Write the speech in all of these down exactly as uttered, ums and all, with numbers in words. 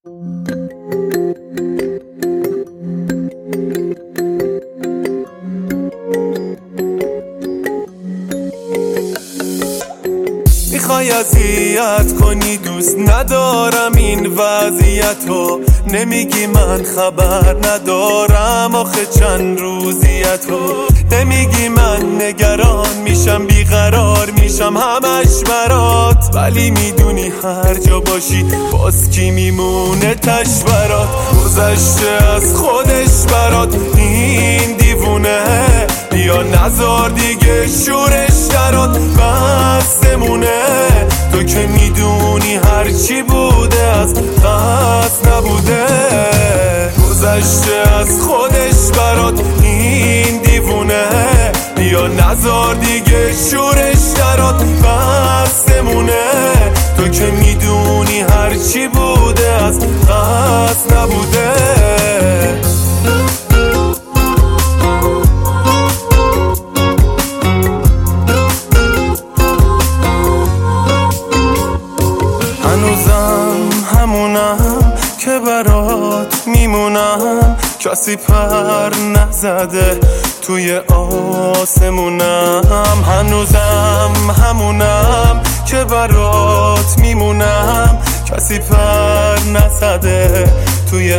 میخوای اذیت کنی، دوست ندارم این وضعیتو. نمیگی من خبر ندارم آخه چند روزیتو. نمیگی من نگران میشم، بیقرار میشم همش برات. ولی میدونی هر جا باشی باز کی میمونه تش برات. گذشته از خودش برات این دیوونه. بیا نزار دیگه شورش درات بسمونه. تو که میدونی هرچی بوده از قصد نبوده. گذشته از خودش برات این دیوونه. بیا نزار دیگه شورش درات بسمونه. تو که میدونی هرچی بوده از قصد نبوده. هنوزم همونم که برات میمونم. کسی پر نزده توی آسمونم. هنوزم همونم که برات میمونم. کسی پر نزده توی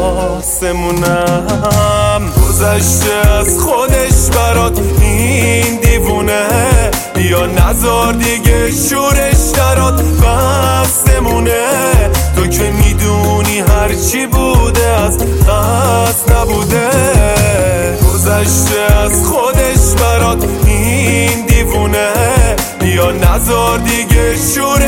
آسمونم. گذشته از خودش برات این دیوونه. بیا نزار دیگه شورش درات بسمونه. تو که میدونی هرچی بوده از قصد نبوده. گذشته از خودش برات این دیوونه. بیا نزار دیگه شورش